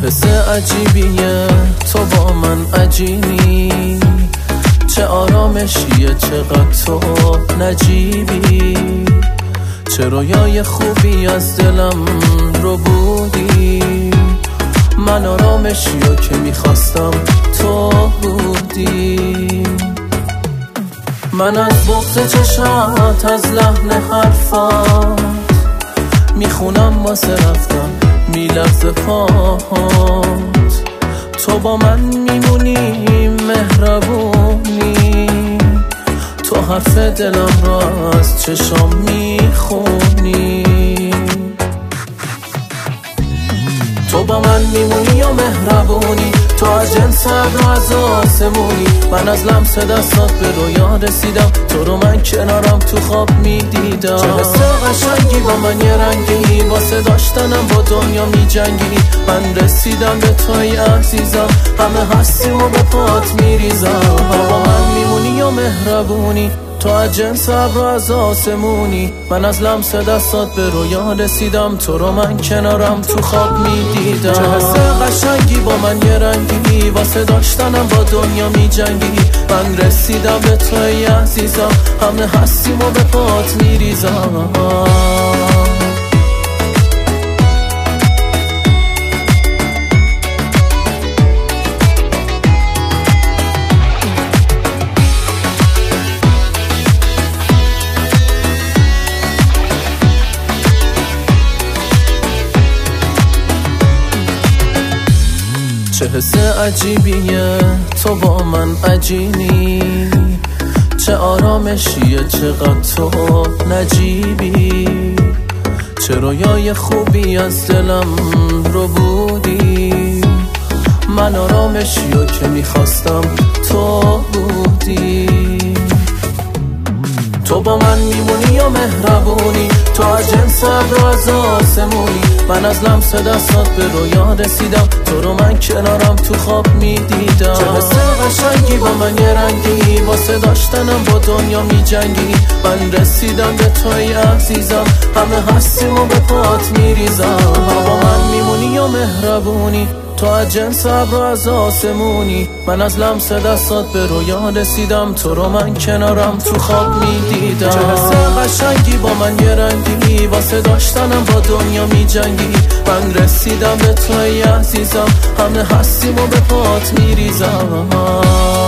حس عجیبیه تو با من عجیبی، چه آرامشیه چقدر تو نجیبی، چه رویای خوبی از دلم رو بودی، من آرامشیو که میخواستم تو بودی. من از بغض چشات از لحن حرفات میخونم واسه رفتم میلرزه پاهات، تو با من میمونی مهربونی، تو حرف دلم را از چشام میخونی، تو با من میمونی و مهربونی، تو از جنس ابر از آسمونی، من از لمس دستات به رویا رسیدم، تو رو من کنارم تو خواب میدیدم، چه حس قشنگی با من یه رنگی، واسه داشتنم با دنیا میجنگی، من رسیدم به توی عزیزم، همه هستیم و به پات میریزم، با من میمونی و مهربونی، تو از جنس ابر از آسمونی، من از لمس دستات به رویا رسیدم، تو رو من کنارم تو خواب میدیدم، چه حس قشنگی با من یه رنگی، واسه داشتنم با دنیا میجنگی، من رسیدم به توی عزیزم، همه هستیم و به پات میریزم. چه حس عجیبیه تو با من عجیبی، چه آرامشیه چقدر تو نجیبی، چه رویای خوبی از دلم رو بودی، من آرامشیو که میخواستم تو بودی، تو با من میمونی و مهربونی، تو از جنس ابر از آسمونی، من از لمس دستات به رویا رسیدم، تو رو من کنارم تو خواب میدیدم، چه حس قشنگی با من یه رنگی، واسه داشتنم با دنیا میجنگی، من رسیدم به توی عزیزم، همه هستیم و به پات میریزم، با من میمونی و مهربونی، تو از جنس ابر از آسمونی، من از لمس دستات به رویا رسیدم، تو رو من کنارم تو خواب میدیدم، چه حس قشنگی با من یه رنگی، واسه داشتنم با دنیا میجنگی، من رسیدم به توی عزیزم، همه هستیم و به پات میریزم.